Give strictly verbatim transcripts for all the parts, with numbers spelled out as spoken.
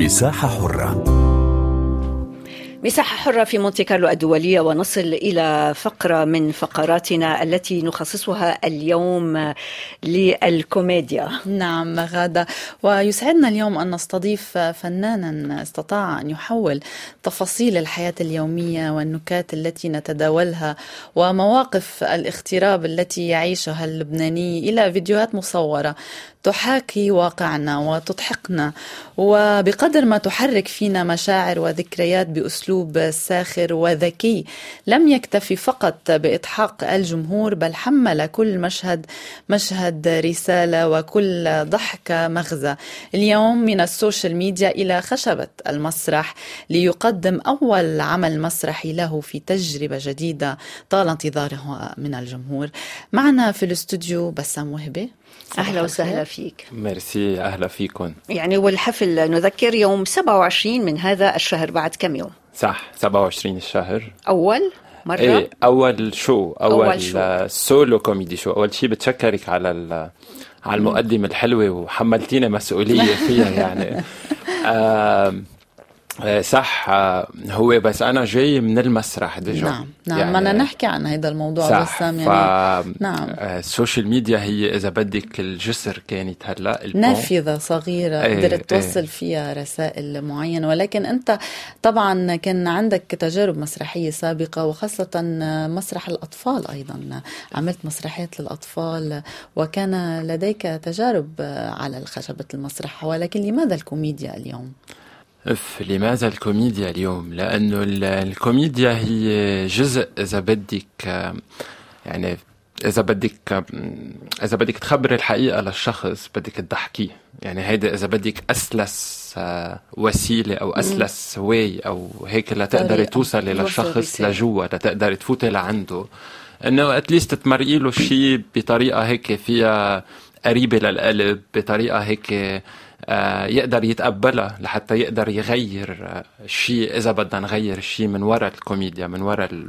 مساحة حرة. مساحة حرة في مونتي كارلو الدولية، ونصل إلى فقرة من فقراتنا التي نخصصها اليوم للكوميديا. نعم غادة، ويسعدنا اليوم أن نستضيف فنانا استطاع أن يحول تفاصيل الحياة اليومية والنكات التي نتداولها ومواقف الاغتراب التي يعيشها اللبناني إلى فيديوهات مصورة تحاكي واقعنا وتضحكنا، وبقدر ما تحرك فينا مشاعر وذكريات بأسلوب ساخر وذكي. لم يكتفي فقط بإضحاك الجمهور، بل حمل كل مشهد مشهد رسالة وكل ضحكة مغزى. اليوم من السوشيال ميديا إلى خشبة المسرح ليقدم أول عمل مسرحي له في تجربة جديدة طال انتظاره من الجمهور. معنا في الاستوديو بسام وهبة. أهلا وسهلا فيك. ميرسي، أهلا فيكم. يعني والحفل نذكر يوم سبعة وعشرين من هذا الشهر، بعد كم يوم؟ صح، سبعة وعشرين الشهر. أول مرة؟ ايه أول شو أول, أول شو. سولو كوميدي شو. أول شيء بتشكرك على على المقدمة الحلوة، وحملتينا مسؤولية فيها يعني. آه صح. هو بس أنا جاي من المسرح ديجا. نعم نعم يعني بدنا نحكي عن هذا الموضوع بسام. يعني ف... نعم. السوشيال ميديا هي إذا بدك الجسر كانت هلا نافذة صغيرة ايه قدرت توصل ايه. فيها رسائل معينة، ولكن أنت طبعا كان عندك تجارب مسرحية سابقة، وخاصة مسرح الأطفال. أيضا عملت مسرحيات للأطفال وكان لديك تجارب على خشبة المسرح، ولكن لماذا الكوميديا اليوم؟ اف لماذا الكوميديا اليوم؟ لأنه الكوميديا هي جزء إذا بدك، يعني إذا بدك إذا بدك تخبر الحقيقة للشخص بدك تضحكيه. يعني هيدا إذا بدك أسلس وسيلة أو أسلس واي أو هيك لتقدر توصلي للشخص لجوا، لتقدر تفوتي لعنده، إنه أتليست تمرقي له شيء بطريقة هيك فيها قريبة للقلب، بطريقة هيك يقدر يتقبلها، لحتى يقدر يغير شيء إذا بدنا نغير شيء من وراء الكوميديا، من وراء ال...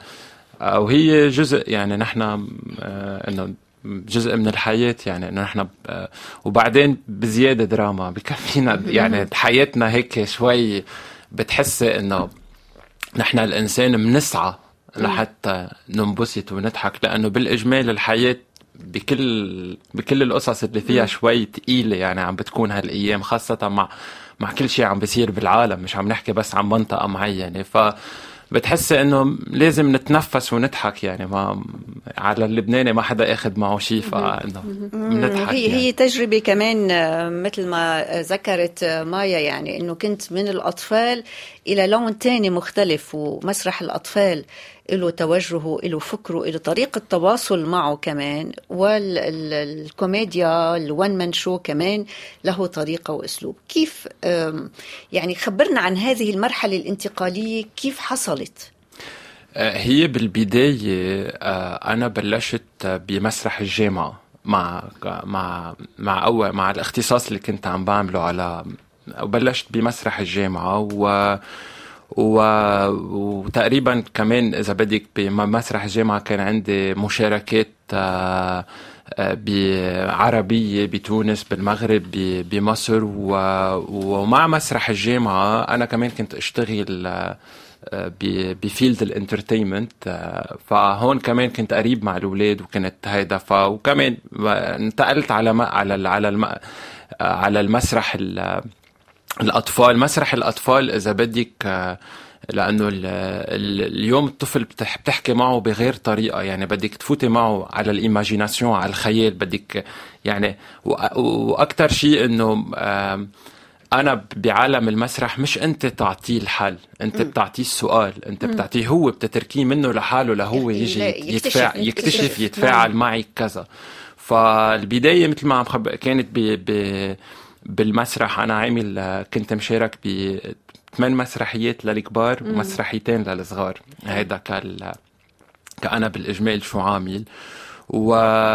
وهي جزء يعني نحن إنه جزء من الحياة، يعني إنه نحن ب... وبعدين بزيادة دراما بكفينا. يعني حياتنا هيك شوي بتحس إنه نحن الإنسان منسعى لحتى ننبسط ونضحك، لأنه بالإجمال الحياة بكل بكل القصص اللي فيها شوي تقيلة يعني عم بتكون هالأيام، خاصة مع مع كل شيء عم بيصير بالعالم، مش عم نحكي بس عن منطقة معينة. فبتحس إنه لازم نتنفس ونضحك. يعني ما على اللبناني ما حدا أخذ معه شيء، فإنه نضحك. هي يعني. هي تجربة كمان مثل ما ذكرت مايا، يعني إنه كنت من الأطفال إلى لون تاني مختلف، ومسرح الأطفال له توجهه، له فكره، له طريقة تواصل معه كمان، والكوميديا الوان مان شو كمان له طريقة وأسلوب. كيف يعني خبرنا عن هذه المرحلة الانتقالية، كيف حصلت؟ هي بالبداية أنا بلشت بمسرح الجامعة مع مع مع أول مع الاختصاص اللي كنت عم بعمله على، وبلشت بمسرح الجامعة و و... وتقريبا كمان إذا بدك بمسرح الجامعة كان عندي مشاركات بعربية بتونس، بالمغرب، بمصر. و... ومع مسرح الجامعة أنا كمان كنت أشتغل بفيلد الانترتينمنت، فهون كمان كنت قريب مع الأولاد وكنت هيدا. ف وكمان انتقلت على ما... على ال... على الم... على المسرح ال... الأطفال. مسرح الأطفال إذا بدك، لأنه ال ال اليوم الطفل بتحكي معه بغير طريقة، يعني بدك تفوتي معه على الإيماجيناسيون، على الخيال، بدك يعني. وأكتر شيء إنه أنا بعالم المسرح مش أنت تعطيه الحل، أنت بتعطيه السؤال، أنت بتعطيه هو، بتتركيه منه لحاله لهو يجي يتفاعل يكتشف يتفاعل معي كذا. فالبداية مثل ما عم خبر كانت ب ب بالمسرح. أنا عامل كنت مشارك بثمان مسرحيات للكبار ومسرحيتين للصغار. هيدا كان كأنا بالإجمال شو عامل. و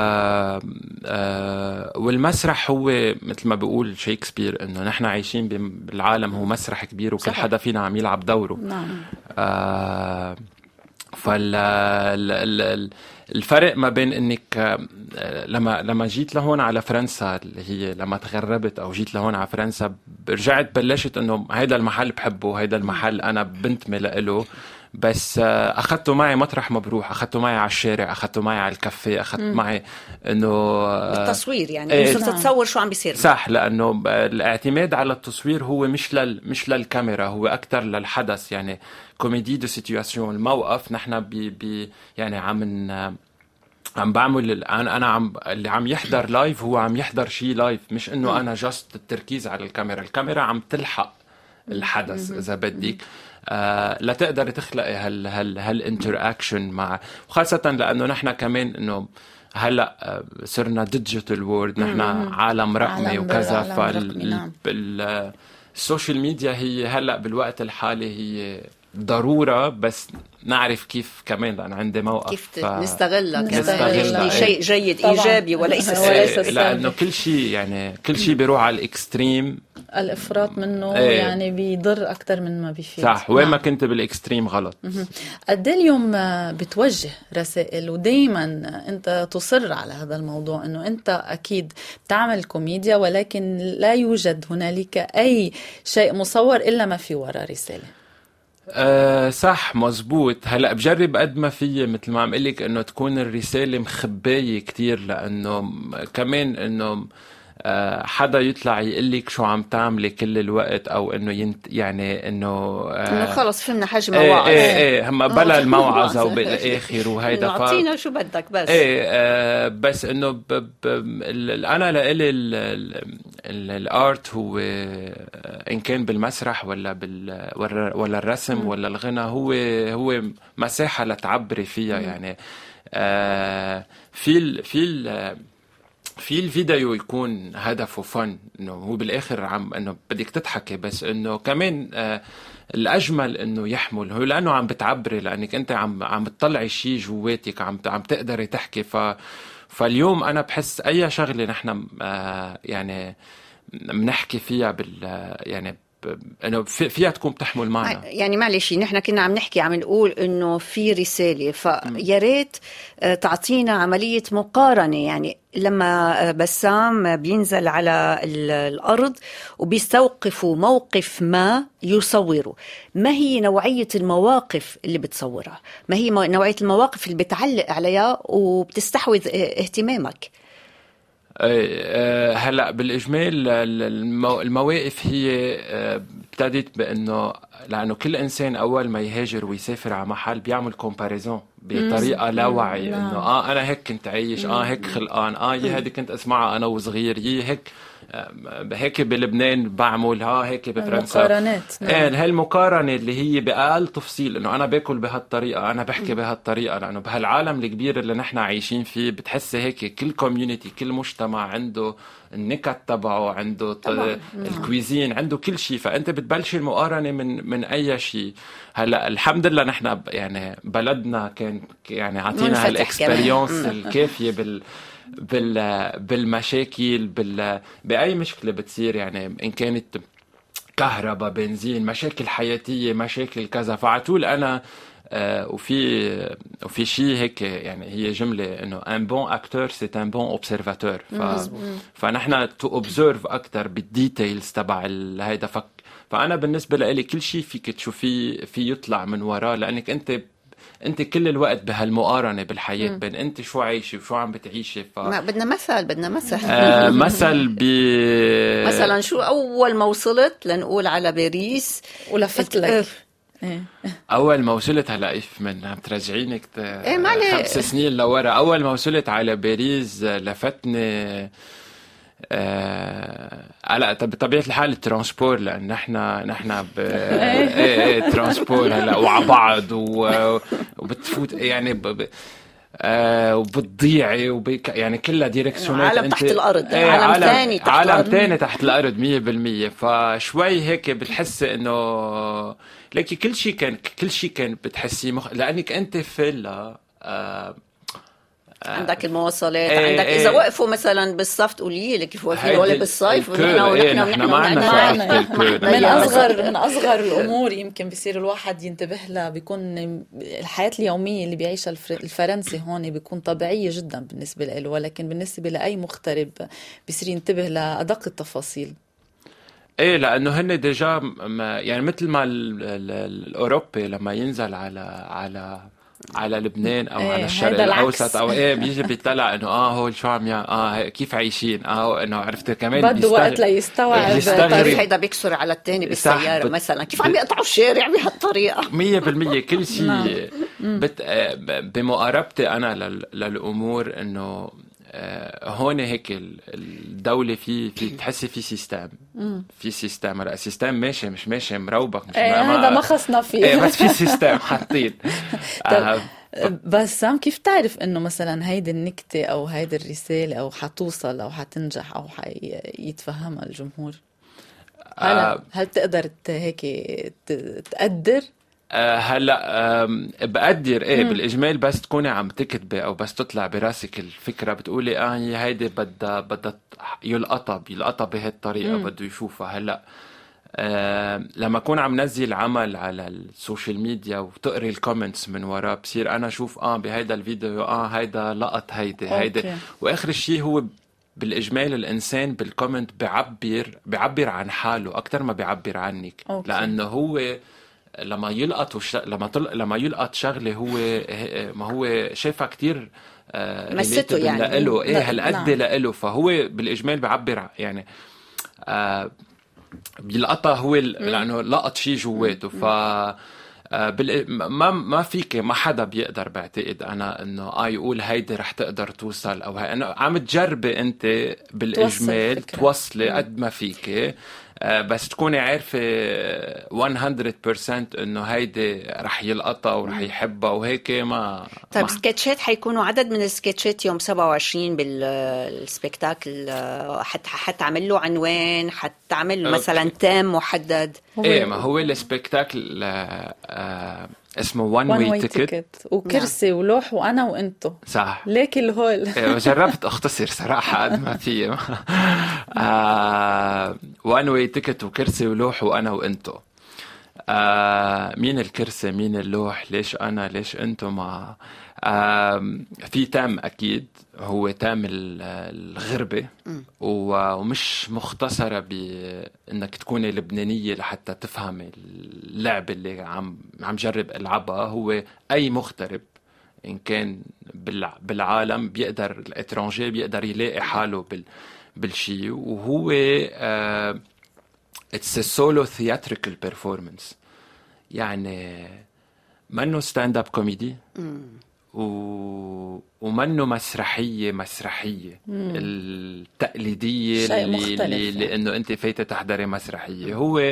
والمسرح هو مثل ما بيقول شيكسبير إنه نحن عايشين بالعالم هو مسرح كبير، وكل حدا فينا عم يلعب دوره. نعم. آه فال ال... ال... الفرق ما بين انك لما لما جيت لهون على فرنسا، اللي هي لما تغربت او جيت لهون على فرنسا، رجعت بلشت انه هيدا المحل بحبه، هيدا المحل انا بنتمي له، بس اخذته معي مطرح ما بروح، اخذته معي على الشارع، اخذته معي على الكافيه، اخذت معي انه التصوير، يعني ايه صرت تتصور شو عم بيصير. صح، لانه الاعتماد على التصوير هو مش لل مش للكاميرا، هو اكثر للحدث. يعني كوميدي دو سيتواسيون، الموقف نحن بي بي يعني عم عم بعمل انا انا عم اللي عم يحضر لايف هو عم يحضر شيء لايف، مش انه انا جاست التركيز على الكاميرا. الكاميرا عم تلحق الحدث اذا بدك، آه لا تقدر تخلقي هال هال هالانتراكشن مع، وخاصه لانه نحن كمان انه هلا صرنا ديجيتال وورد، نحن عالم رقمي وكذا. فالسوشيال ميديا هي هلا بالوقت الحالي هي ضرورة، بس نعرف كيف كمان، لأن عندي موقف كيف ف... نستغلها نستغلها شيء جيد طبعاً. إيجابي وليس سلبي، لأنه كل شيء يعني كل شيء بيروح على الإكستريم، الإفراط منه ايه. يعني بيضر أكتر من ما بيفيد. صح، وين ما كنت بالإكستريم غلط. قد اليوم بتوجه رسائل، ودايما أنت تصر على هذا الموضوع، أنه أنت أكيد بتعمل كوميديا، ولكن لا يوجد هنالك أي شيء مصور إلا ما في وراء رسالة. أه صح، مزبوط. هلأ بجرب قد ما فيي مثل ما عم قلك انه تكون الرسالة مخباية كتير، لانه كمان انه أه حدا يطلع يقلك شو عم تعملي كل الوقت، او انه ينت يعني انه أه انه خلص فهمنا حجم ايه موعظة، ايه ايه هم بلا الموعظة وبالاخر وهيدا اعطينا شو بدك بس ايه أه بس انه ب ب انا لإلي الارت هو ان كان بالمسرح ولا بال ولا الرسم م. ولا الغنى، هو هو مساحة لتعبري فيها. م. يعني آه في ال في ال في الفيديو يكون هدفه فن، انه هو بالاخر عم انه بدك تضحكي، بس انه كمان آه الاجمل انه يحمل هو، لانه عم بتعبري، لانك انت عم عم بتطلعي شيء جواتك، عم عم تقدري تحكي. ف فاليوم انا بحس اي شغله نحن آه يعني بنحكي فيها بال يعني انه فيها تكون بتحمل معنا. يعني معلش نحن كنا عم نحكي عم نقول انه في رساله، فيا ريت تعطينا عمليه مقارنه. يعني لما بسام بينزل على الارض وبيستوقفوا موقف ما يصوروا، ما هي نوعيه المواقف اللي بتصورها؟ ما هي نوعيه المواقف اللي بتعلق عليها وبتستحوذ اهتمامك؟ هلا بالاجمال المواقف هي ابتدت بانه لانه كل انسان اول ما يهاجر ويسافر على محل بيعمل كومباريزون بطريقه لا وعي، انه اه انا هيك كنت عايش، اه هيك خلقان، اه يي هذه كنت اسمعها انا وصغير، يي هيك هيك بلبنان بعمل، ها هيك بفرنسا. مقارنات. ايه هالمقارنه اللي هي باقل تفصيل، انه انا باكل بهالطريقه، انا بحكي بهالطريقه، لانه بهالعالم الكبير اللي نحن عايشين فيه بتحسي هيك كل كوميونتي كل مجتمع عنده النكت تبعه، عنده الكويزين، عنده كل شيء. فانت بتبلشي المقارنه من من اي شيء. هلا الحمد لله نحن يعني بلدنا كان يعني عطينا هالاكسبيرينس الكافيه بال بال بالمشاكل بال باي مشكله بتصير، يعني ان كانت كهرباء، بنزين، مشاكل حياتيه، مشاكل كذا. فعطول انا آه وفي وفي شيء هيك، يعني هي جمله انه ان بون اكتور سي ان بون اوبسيرفاتور. ف فنحن تو اوبزرف اكثر بالديتيلز تبع هيدا. فك فانا بالنسبه لي كل شيء فيك تشوفيه في يطلع من وراه، لانك انت انت كل الوقت بهالمقارنه بالحياه م. بين انت شو عايشه وشو عم بتعيشي. ف ما بدنا مثل بدنا مثل آه مثل ب مثلا شو اول ما وصلت لنقول على باريس ولفت لك اول ما وصلت هلا من عم ترجعينك ايه خمس سنين لورا. اول ما وصلت على باريس لفتني هلا آه... بطبيعه الحال الترانسبور، لان نحن نحن ب ايه ايه ترانسبور هلا وعلى بعض و... وبتفوت يعني ب... ب... آه وبتضيعي وبيك يعني كلها ديركسيونات. عالم تحت الارض، ايه عالم ثاني تحت عالم الارض، ثاني تحت الارض مية بالمية. فشوي هيك بتحسي انه لكن كل شيء كان كل شيء كان بتحسيه مخ... لانك انت فيلا آه عندك المواصلات، إيه عندك إيه اذا وقفوا مثلا بالصف تقولي لي كيف واقفين هيدي ولا بالصيف، الكور، ونحن إيه، ونحن نحن ونحن ما عنا ونحن- ثقافة الكور. من ضيعنا. اصغر من اصغر الامور يمكن بيصير الواحد ينتبه لها، بيكون الحياه اليوميه اللي بيعيشها الفر- الفرنسي هون بيكون طبيعيه جدا بالنسبه له، ولكن بالنسبه لاي مغترب بيصير ينتبه لادق التفاصيل. ايه، لانه هن ديجا ما يعني مثل ما ال- ال- الاوروبي لما ينزل على على على لبنان او إيه، على الشرق هيدا الاوسط العكس. او ايه، بيجي بيطلع انه اه هول شو عم يع... اه هي- كيف عايشين، اه انه عرفت كمان بده وقت بيستغرب ليستوعب. يستغرب. بتعرف هيدا بيكسر على التاني بالسيارة بت- مثلا، كيف عم يقطعوا الشارع بهالطريقة. مية بالمية كل نعم. شيء بت... آه، ب- بمقاربتي أنا لل... للأمور إنه آه، هون هيك ال- الدولة في في تحسي في سيستم، في سيستم، هلا سيستم ماشي مش ماشي مروبك مش إيه، هذا ما خصنا فيه. ايه بس في سيستم حاطين. آه، بس سام، كيف تعرف انه مثلا هيدي النكتة او هيدي الرسالة او حتوصل او حتنجح او حيتفهمها الجمهور؟ هل آه، هل تقدر ت- هيك ت- تقدر؟ آه، هلا آم، بقدر ايه بالاجمال، بس تكوني عم تكتبي او بس تطلع براسك الفكره بتقولي اه هي هيدي بدها بدها يلقطها يلقطها بهالطريقه، بده يشوفها. هلا آه لما اكون عم نزل عمل على السوشيال ميديا وتقري الكومنتس من وراه، بصير انا اشوف اه بهيدا الفيديو اه هيدا لقط هيدي هيدي أوكي. واخر الشيء هو بالاجمال الانسان بالكومنت بيعبر بيعبر عن حاله اكثر ما بيعبر عنك. أوكي. لانه هو لما يلقط وش... لما طل... لما يلقط شغله هو ما هو شايفها كتير آه مسته relatable يعني. لإله، ايه لا، هالقد نعم. لإله، فهو بالاجمال بيعبر يعني آه بيلقطها هو ال- لانه لقط شيء جواته. ف آه، بال... ما ما فيك ما حدا بيقدر بعتقد انا انه اه يقول هيدي رح تقدر توصل او هي انه عم تجربي انت بالاجمال الفكرة. توصلي قد ما فيك، آه، بس تكوني عارفه مية بالمية انه هيدي رح يلقطها ورح يحبها وهيك. ما طيب ما سكتشات حيكونوا عدد من السكتشات يوم سبعة وعشرين بالسبيكتاكل، حت حتعمل له عنوان، حتعمل له مثلا تام محدد؟ ايه، ما هو السبيكتاكل آه، آه، اسمه وان وان واي واي تيكت. تيكت وكرسي ولوح وانا وانتو، صح. ليك الهول. إيه، جربت اختصر صراحة قد ما في وان واي تيكت وكرسي ولوح وانا وانتو. آه مين الكرسي مين اللوح، ليش انا ليش انتو؟ ما آه في تام اكيد هو تام ال- الغربة، و- ومش مختصرة بانك تكوني لبنانية لحتى تفهمي اللعبة اللي عم عم جرب العبها. هو اي مغترب إن كان بالع- بالعالم بيقدر، الاترانجي بيقدر يلاقي حاله بال بالشي. وهو آه it's a solo theatrical performance، يعني منه ستاند اب كوميدي و... ومنه مسرحية مسرحية التقليدية شيء اللي, مختلف اللي, يعني. اللي انه انت فايتة تحضري مسرحية. هو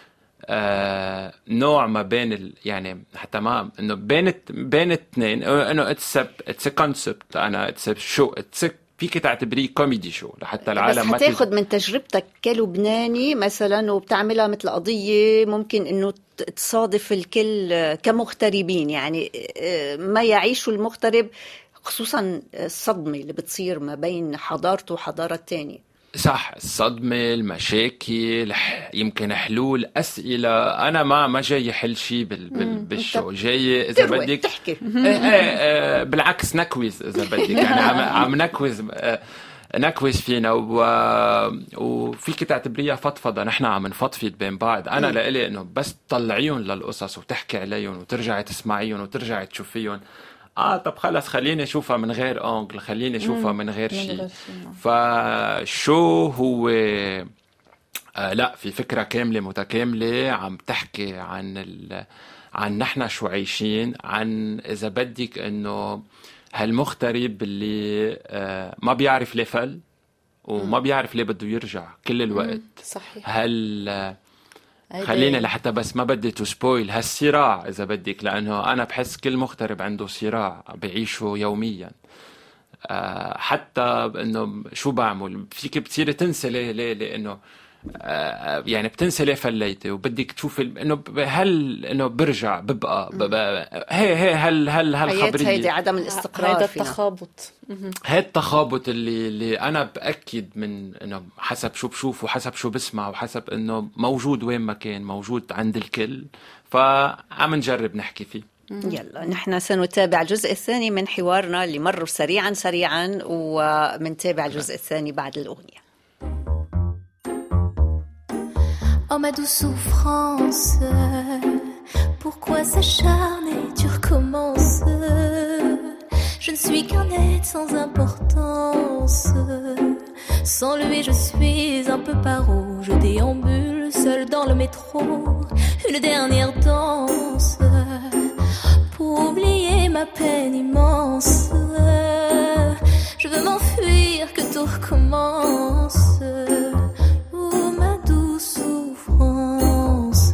آه نوع ما بين ال... يعني حتى ما انه بين الت- بين الاثنين، انه اتس اتس كونسبت، انا اتس شو اتس فيك تعتبريه كوميدي شو لحتى بس العالم ما حتاخد من تجربتك كلبناني مثلا وبتعملها مثل قضية ممكن انه ت- تصادف الكل كمغتربين، يعني آه، ما يعيشه المغترب، خصوصا الصدمة اللي بتصير ما بين حضارته وحضارة تانية. صح. الصدمة، المشاكل، ح- يمكن حلول أسئلة. أنا ما ما جاي حل شيء بال بال بالشو، جاي إذا تروي بدك تحكي. إيه إيه إيه بالعكس نكوز إذا بدك، يعني عم عم نكوز آه، نكوز فينا و... وفيك تعتبريها فضفضة، نحن عم نفضفض بين بعض. أنا لإلي إنه بس تطلعيهم للقصص وتحكي عليهم وترجعي تسمعيهم وترجعي تشوفيهم. اه طب خلص خليني اشوفها من غير اونجل، خليني اشوفها من غير من شيء. غير شي، نعم. فشو هو آه لا، في فكرة كاملة متكاملة عم تحكي عن ال... عن نحن شو عايشين، عن إذا بدك إنه هالمغترب اللي آه ما بيعرف ليه فل وما بيعرف ليه بده يرجع كل الوقت. صحيح. هل آه، هيدي- خلينا لحتى بس ما بدي تو سبويل هالصراع إذا بدك، لأنه أنا بحس كل مغترب عنده صراع بعيشه يوميا. آه، حتى انه شو بعمل فيك بتصير تنسى ليه ليه لانه يعني بتنسى فليتي وبدك تشوف انه هل انه برجع ببقى, ببقى هي هي هل هل هل خبريه هيدي عدم الاستقرار هذا التخابط هذا التخابط اللي اللي انا باكد من انه حسب شو بشوف وحسب شو بسمع وحسب انه موجود وين ما كان موجود عند الكل فعم نجرب نحكي فيه. يلا نحن سنتابع الجزء الثاني من حوارنا اللي مر سريعا سريعا ومنتابع الجزء الثاني بعد الأغنية. Oh ma douce souffrance, pourquoi s'acharner, tu recommences. Je ne suis qu'un être sans importance. Sans lui je suis un peu paro. Je déambule seul dans le métro. Une dernière danse pour oublier ma peine immense. Je veux m'enfuir, que tout recommence. Oh ma douce souffrance.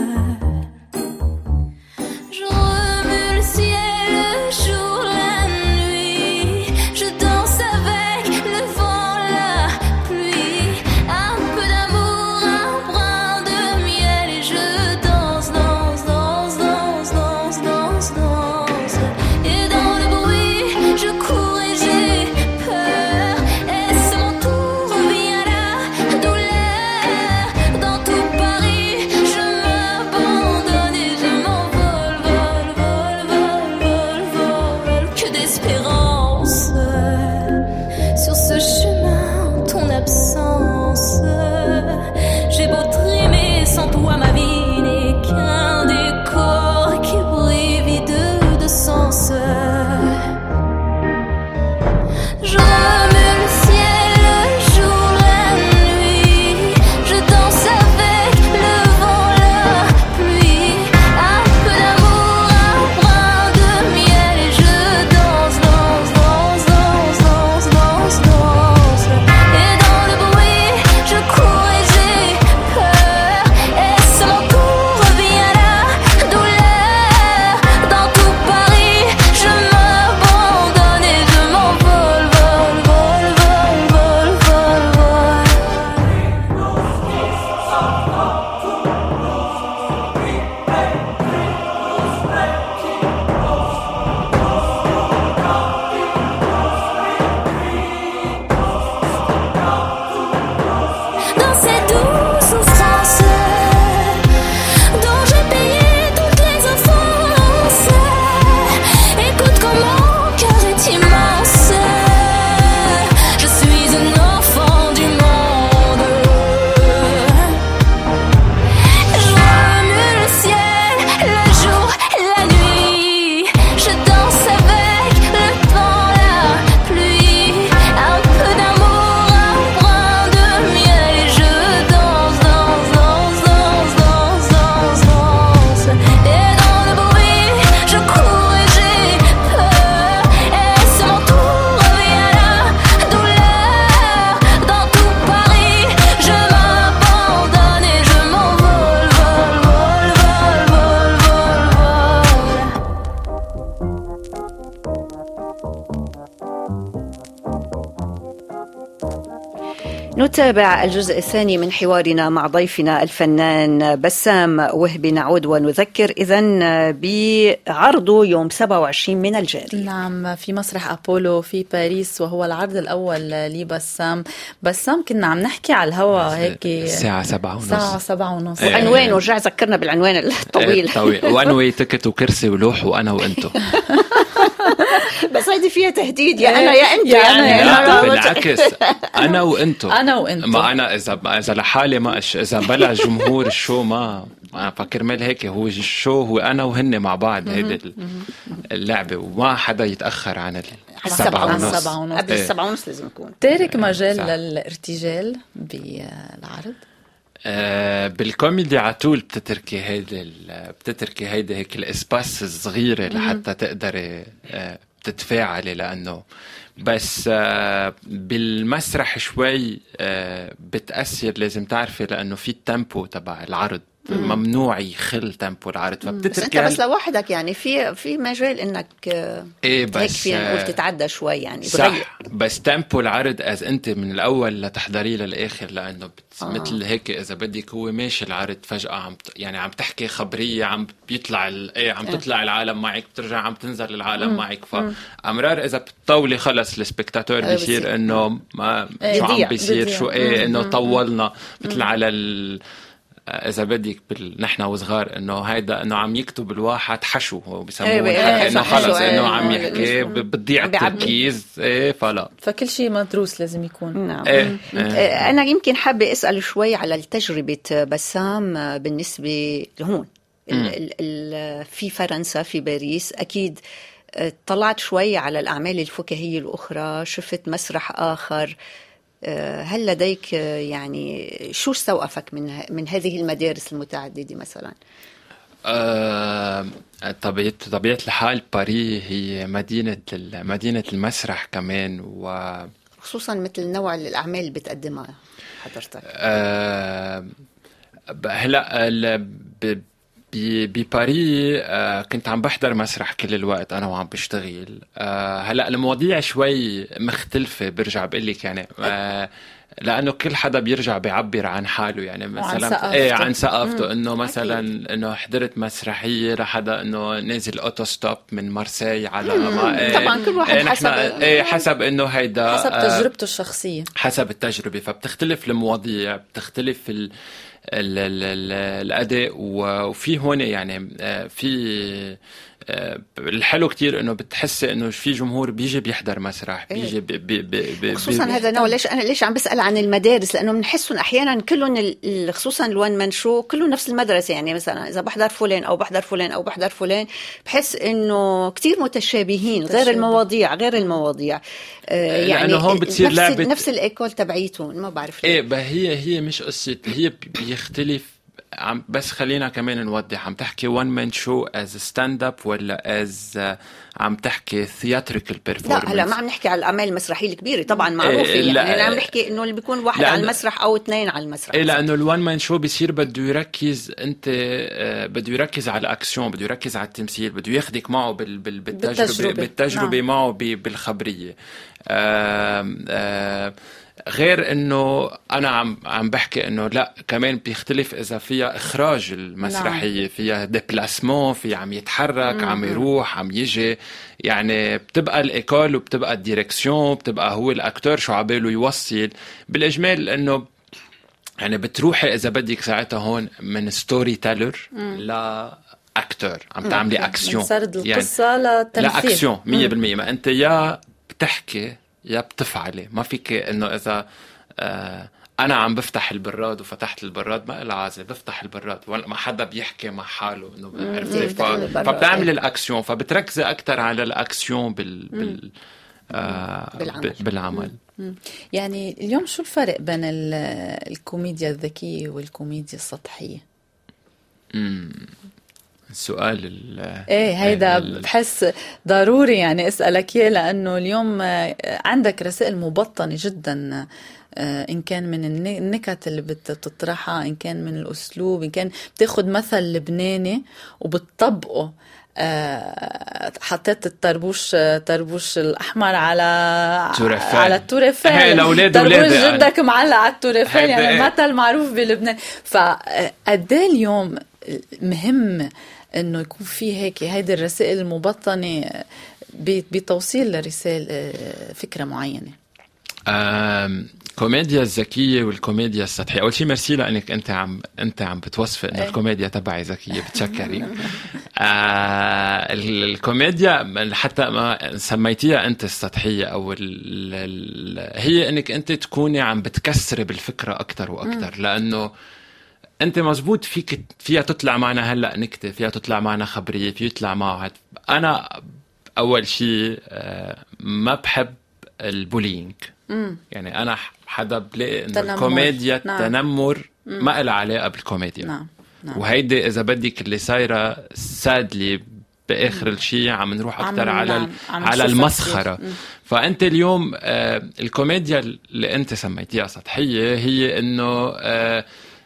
Je remue le ciel, le jour, la nuit. Je danse avec le vent, la pluie. Un peu d'amour, un brin de miel. Et je danse, danse, danse, danse, danse, danse, danse. Et dans le bruit, je cours et j'ai peur. Est-ce mon tour, revient la douleur. Dans tout Paris, je m'abandonne et je m'envole, vole, vole, vole, vole, vole. Que d'espérance sur ce chemin en ton absence. J'ai beau trimer sans toi, ma vie n'est qu'un décor qui brille vide de sens. Je remue le ciel, le jour, la nuit. Je danse avec le vent, la pluie. Un peu d'amour, un brin de miel. Et je danse, danse, danse, danse, danse, danse, danse. Et dans le bruit, je cours et j'ai peur. Est-ce mon tour, revient la douleur. Dans tout Paris, je m'abandonne et je m'envole, vole, vole, vole, vole, vole, vole. Dans ces douces souffrances dont j'ai payé toutes les offenses. Écoute comme mon cœur est immense. Je suis un enfant du monde. Je remue le ciel, le jour, la nuit. Je danse avec le vent, la pluie. Un peu d'amour, un brin de miel. Et je danse, danse, danse, danse, danse, danse, danse. Et dans le bruit, je cours et j'ai peur. Est-ce mon tour, revient la douleur. Dans tout Paris, je m'abandonne et je m'envole, vole, vole, vole, vole, vole, vole. نتابع الجزء الثاني من حوارنا مع ضيفنا الفنان بسام وهبي. نعود ونذكر إذن بعرضه يوم سبعة وعشرين من الجاري. نعم، في مسرح أبولو في باريس، وهو العرض الأول لبسام. بسام كنا عم نحكي على الهوا هيك الساعة سبعة ونص الساعة سبعة ونص. عنوان ورجع ذكرنا بالعنوان الطويل. طويل وان واي تيكت وكرسي ولوح وانا وانتو. بس هيدي فيها تهديد، يا انا يا انت. يا أنا يا لا بالعكس، انا وانتو. أنا وأنتو. ما انا اذا اذا لحالي ما أش... اذا بلع جمهور الشو ما انا فكر مال هيك. هو الشو هو انا وهن مع بعض. هيدي اللعبه وما حدا يتاخر عن السبعة ونص. قبل السبعة ونص لازم يكون تارك مجال للارتجال بالعرض. آه بالكوميدي عطول بتتركي هيدي بتتركي هيدي هيك الاسباس الصغيره لحتى تقدري آه تتفاعلي. لانه بس آه بالمسرح شوي آه بتأثر، لازم تعرفي، لانه في التيمبو تبع العرض ممنوع يخل تيمبو العرض، بس انت فبتترك بس لوحدك يعني في في مجال انك آه، ايه هيك بس فينا نقول تتعدى شوي يعني صح. تغير. بس تيمبو العرض از انت من الاول لتحضريه للاخر، لانه بت... آه. مثل هيك اذا بدك هو ماشي العرض فجاه عم ت... يعني عم تحكي خبريه، عم بيطلع ال... ايه عم تطلع العالم معك، بترجع عم تنزل العالم معك، فامرار اذا بتطولي خلص السبكتاتور بيصير انه ما شو عم بيصير شو ايه انه طولنا مثل على ال... اذا بدك بال... نحن وصغار انه هيدا انه عم يكتب الواحد حشو، هو بيسموه ايه انه خلص ايه انه عم ايه يحكي بتضيع التركيز ايه فلا. فكل شيء مدروس لازم يكون. نعم. ايه. ايه. انا يمكن حابه اسال شوي على التجربه بسام بالنسبه لهون ال... ال... ال... في فرنسا في باريس اكيد طلعت شوي على الاعمال الفكاهيه الاخرى، شفت مسرح اخر، هل لديك يعني شو استوقفك من من هذه المدارس المتعددة مثلا؟ أه طبيعة طبيعة الحال باريس هي مدينة مدينة المسرح كمان، وخصوصا مثل نوع الأعمال اللي بتقدمها حضرتك. أه هلا بباريس آه كنت عم بحضر مسرح كل الوقت أنا وعم بشتغل. آه هلأ المواضيع شوي مختلفة، برجع بقلك يعني آه لأنه كل حدا بيرجع بيعبر عن حاله، يعني مثلا ايه عن ثقافته، انه مثلا انه حضرت مسرحية لحدا انه نازل اوتو ستوب من مارسي على ما ايه طبعا كل واحد ايه حسب ايه حسب انه هيدا حسب تجربته الشخصية، حسب التجربة، فبتختلف المواضيع، بتختلف ال ال ال ال الأداء، وفي هون يعني في الحلو كتير انه بتحس انه في جمهور بيجي بيحضر مسرح، بيجي بي بي بي بي خصوصا بي هذا النوع. ليش انا ليش عم بسال عن المدارس؟ لانه بنحسهم احيانا كلهم خصوصا الوان مان شو كلهم نفس المدرسه، يعني مثلا اذا بحضر فلان او بحضر فلان او بحضر فلان بحس انه كتير متشابهين، غير المواضيع غير المواضيع آه يعني هون بتصير نفس لعبة نفس الايكول تبعيتهم، ما بعرف ليه. ايه هي هي مش قصه، هي بيختلف عم بس خلينا كمان نوضح، عم تحكي وان مان شو از ستاند اب ولا از عم تحكي ثياتريكال بيرفورمانس؟ لا هلا ما عم نحكي على الاعمال المسرحيه الكبيره طبعا معروفه، إيه يعني انا عم بحكي انه اللي بيكون واحد على المسرح او اثنين على المسرح. إيه لانه الوان مان شو بيصير بده يركز انت آه بده يركز على الاكسيون، بده يركز على التمثيل، بده ياخدك معه بال بال بالتجربه بالتجربه, بالتجربة نعم. معه بالخبريه. آه آه غير انه انا عم عم بحكي انه لا كمان بيختلف اذا فيها اخراج المسرحيه، نعم. فيها ديبلاسمون، في عم يتحرك، مم. عم يروح عم يجي، يعني بتبقى الايكول وبتبقى الديركسيون، بتبقى هو الاكتور شو عباله يوصل بالاجمال، انه يعني بتروحي اذا بدك ساعتها هون من ستوري تيلر لا اكتور، عم تعملي اكسيون، سرد القصه يعني للتمثيل، لا اكسيون مية بالمية. ما انت يا بتحكي يا بتفعلي، ما فيك انه اذا آه انا عم بفتح البراد وفتحت البراد ما إلها عازة، بفتح البراد ولا ما حدا بيحكي مع حاله انه عرفتي، فبتعمل الاكسيون، فبتركزي اكثر على الاكسيون بال بال آه بالعمل. بالعمل. يعني اليوم شو الفرق بين الكوميديا الذكية والكوميديا السطحية؟ امم السؤال ال ايه هيدا بحس ضروري يعني اسألك اياه، لانه اليوم عندك رسائل مبطنة جدا، ان كان من النكت اللي بتطرحها، ان كان من الاسلوب، ان كان بتاخد مثل لبناني وبتطبقه. حطيت الطربوش طربوش الاحمر على تورفال. على التورفال، طربوش جدك معلق على التورفال، يعني المثل معروف بلبنان. فقد اليوم مهم انه يكون في هيك هيدي الرسائل المبطنه بتوصيل لرسالة فكرة معينة. الكوميديا الذكية والكوميديا السطحية. أول شيء مرسي لأنك أنت عم أنت عم بتوصف إنه الكوميديا تبعي ذكية، بتشكري. آه الكوميديا حتى ما سميتيها أنت السطحية أو ال ال هي إنك أنت تكوني عم بتكسر بالفكرة أكتر وأكتر، لأنه أنت مزبوط فيك فيها تطلع معنا هلأ نكتة، فيها تطلع معنا خبرية، فيها تطلع معها. أنا أول شيء ما بحب البولينج. مم. يعني أنا حدا بلاقي إنه الكوميديا نعم. التنمر ما إلها علاقة بالكوميديا. نعم. نعم. وهيدي إذا بدك اللي صايرة سادلي بآخر الشيء عم نروح أكتر على نعم. على المسخرة. فأنت اليوم آه الكوميديا اللي أنت سميتيها سطحية هي إنه آه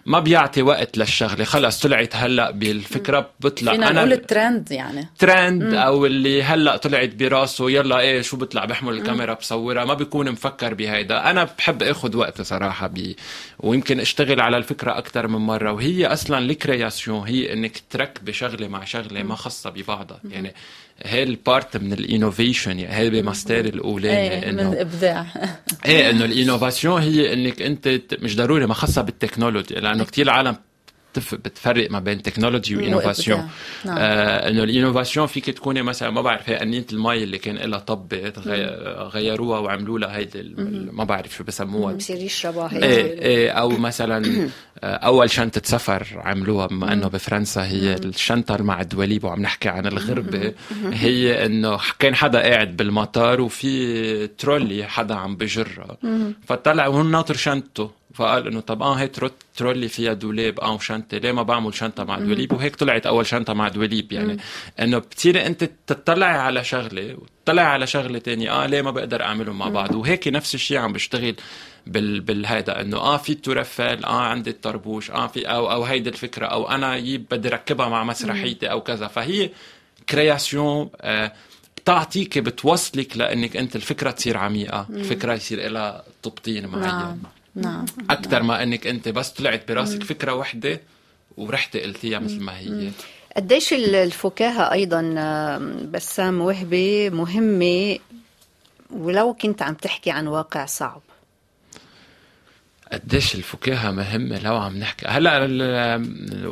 ما بيعطي وقت للشغله، خلص طلعت هلا بالفكره بطلع فينا انا نقول الترند يعني ترند مم. او اللي هلا طلعت براسه يلا ايه شو بطلع بحمل الكاميرا بصورها، ما بيكون مفكر بهيدا. انا بحب اخذ وقت صراحه بي ويمكن اشتغل على الفكره اكثر من مره. وهي اصلا الكرياسيون هي انك تركبي شغله مع شغله ما خاصه ببعضها، يعني هي البارت من الانوفيشن، يعني هي بماستير الاولاني انه من الابداع. ايه انه الانوفاسيون هي انك انت مش ضروري ما خاصه بالتكنولوجيا، لانه كتير عالم بتفرق ما بين تكنولوجي وإنوفاسيون. نعم. آه إنه الإنوفاسيون فيك تكوني مثلا ما بعرف هي قنينة المي اللي كان لها طبة غيروها وعملوا لها هيدي ما بعرف شو بسموها بصير يشربها هي إيه إيه أو مثلا أول شنطة سفر عملوها بما إنه بفرنسا هي الشنطة مع الدواليب، وعم نحكي عن الغربة هي إنه كان حدا قاعد بالمطار وفي ترولي حدا عم بجرها فطلع وهو ناطر شنطته، فقال انه طب اه هي ترولي فيها دولاب اه وشنطه، ليه ما بعمل شنطه مع دواليب؟ وهيك طلعت اول شنطه مع دواليب. يعني انه بتصيري انت تطلعي على شغله وتطلعي على شغله تانية اه ليه ما بقدر اعملهم مع بعض. وهيك نفس الشيء عم بشتغل بال بالهيدا انه اه في التورفال اه عندي الطربوش اه في او او هيدي الفكره او انا يب بدي ركبها مع مسرحيتي او كذا. فهي كرياسيون آه بتعطيك بتوصلك لانك انت الفكره تصير عميقه، الفكره يصير لها تبطين معين. نعم. نعم. أكتر نعم. ما أنك أنت بس طلعت براسك مم. فكرة واحدة ورحت قلتيها مثل ما هي. قديش الفكاهة أيضا بسام وهبي مهمة ولو كنت عم تحكي عن واقع صعب؟ قديش الفكاهة مهمة لو عم نحكي هلا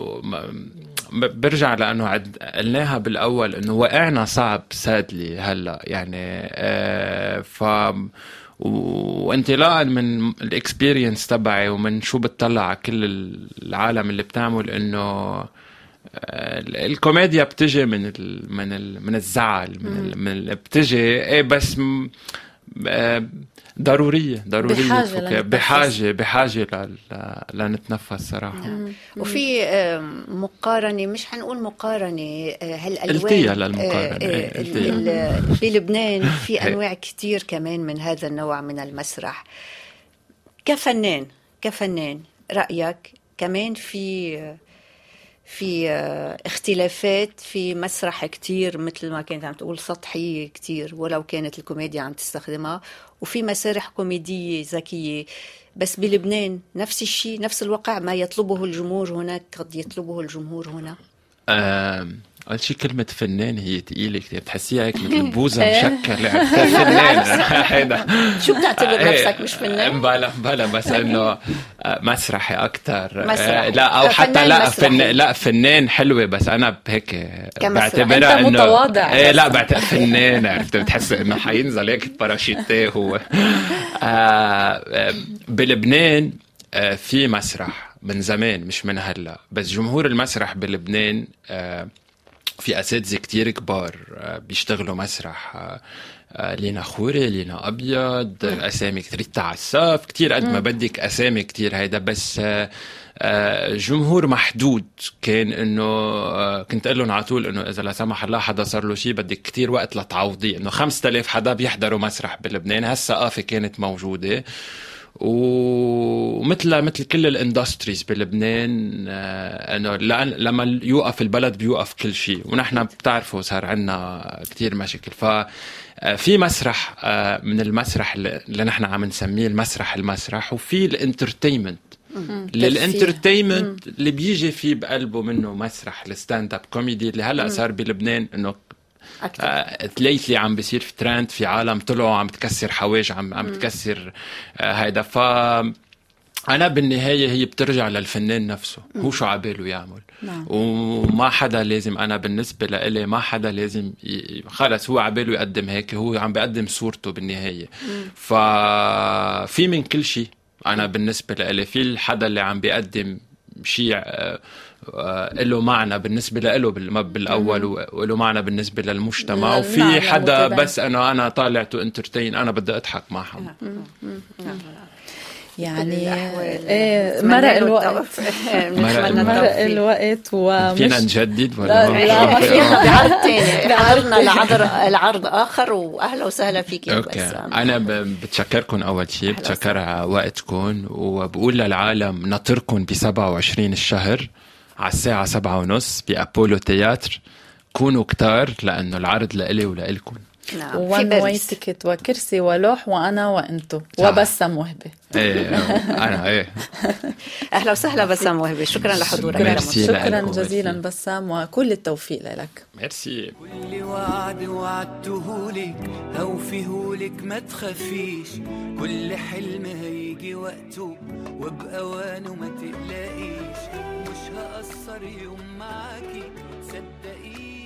برجع لأنه قلناها بالأول إنه واقعنا صعب سادلي هلا يعني آه ف وانطلاقا من الاكسبيرينس تبعي ومن شو بتطلع على كل العالم اللي بتعمل انه الكوميديا بتجي من ال من ال من الزعل من, ال من بتجي ايه بس ضرورية ضرورية بحاجة بحاجة بحاجة لنتنفس صراحة. نعم. وفي مقارنة مش حنقول مقارنة هالألوان التيا للمقارنة بلبنان في أنواع كتير كمان من هذا النوع من المسرح. كفنان كفنان رأيك كمان في في اختلافات في مسرح كتير مثل ما كانت عم تقول سطحية كتير ولو كانت الكوميديا عم تستخدمها، وفي مسارح كوميدية ذكية. بس بلبنان نفس الشيء نفس الواقع ما يطلبه الجمهور هناك قد يطلبه الجمهور هنا. أول شيء كلمة فنان هي تقيلة كتير، بتحسيها هيك مثل بوزة مشكلة فنان هيدا. شو بتعتبر نفسك مش فنان؟ بلا بلا بس إنه مسرحي أكتر لا أو حتى لا فن لا فنان حلوة بس أنا بهيك بعتبرها إنه متواضع. إيه لا بعتبر فنان عرفت بتحس إنه حينزل هيك باراشوتيه هو. بلبنان في مسرح من زمان مش من هلا، بس جمهور المسرح بلبنان في أساتذة كتير كبار بيشتغلوا مسرح، لينا خوري لينا أبيض أسامي كتير تعساف كتير قد ما بدك أسامي كتير هيدا. بس جمهور محدود كان إنه كنت أقول لهم على طول إنه إذا لا سمح الله حدا صار له شيء بدك كتير وقت لتعوضيه. إنه خمسة آلاف حدا بيحضروا مسرح بلبنان، هالثقافة كانت موجودة ومثل مثل كل الاندستريز بلبنان انه لما يوقف البلد بيوقف كل شيء، ونحن بتعرفوا صار عنا كتير مشاكل. ففي مسرح من المسرح اللي نحن عم نسميه المسرح المسرح، وفي الانترتينمنت للانترتينمنت اللي بيجي فيه بقلبه منه مسرح الستاند اب كوميدي اللي هلا صار بلبنان انه ليتلي عم بيصير في ترند، في عالم طلعوا عم تكسر حواج عم عم تكسر آه هيدا. ف انا بالنهايه هي بترجع للفنان نفسه، هو شو عباله يعمل. نعم. وما حدا لازم، انا بالنسبه لإلي ما حدا لازم ي... خلص هو عباله يقدم هيك، هو عم بيقدم صورته بالنهايه. ففي من كل شيء انا بالنسبه لإلي، في حدا اللي عم بيقدم شيء آه له معنى بالنسبة له بالأول وله معنى بالنسبة للمجتمع، وفي حدا بس أنا أنا طالع تو انترتين، أنا بدي أضحك معهم. يعني إيه مرق الوقت مرق الوقت ومش فينا نجدد ولا لا, لا ما فينا بعرض تاني حضرنا العرض العرض آخر وأهلا وسهلا فيك بسام. أنا بتشكركم أول شيء، بتشكر على وقتكم، وبقول للعالم نطركم بسبعة وعشرين الشهر على الساعة سبعة ونص بأبولو تياتر. كونوا كتار لأنه العرض لإلي ولإلكم. نعم. وان واي تيكت وكرسي ولوح وأنا وأنتو وبسام وهبة. ايه أنا ايه أهلا وسهلا بسام وهبة، شكرا لحضورك. شكرا جزيلا بسام وكل التوفيق لك. ميرسي. كل وعد وعدتهولك هوفيهولك ما تخافيش، كل حلم هيجي وقته وبأوانه ما تقلقيش، مش هقصر يوم معاكي صدقيني.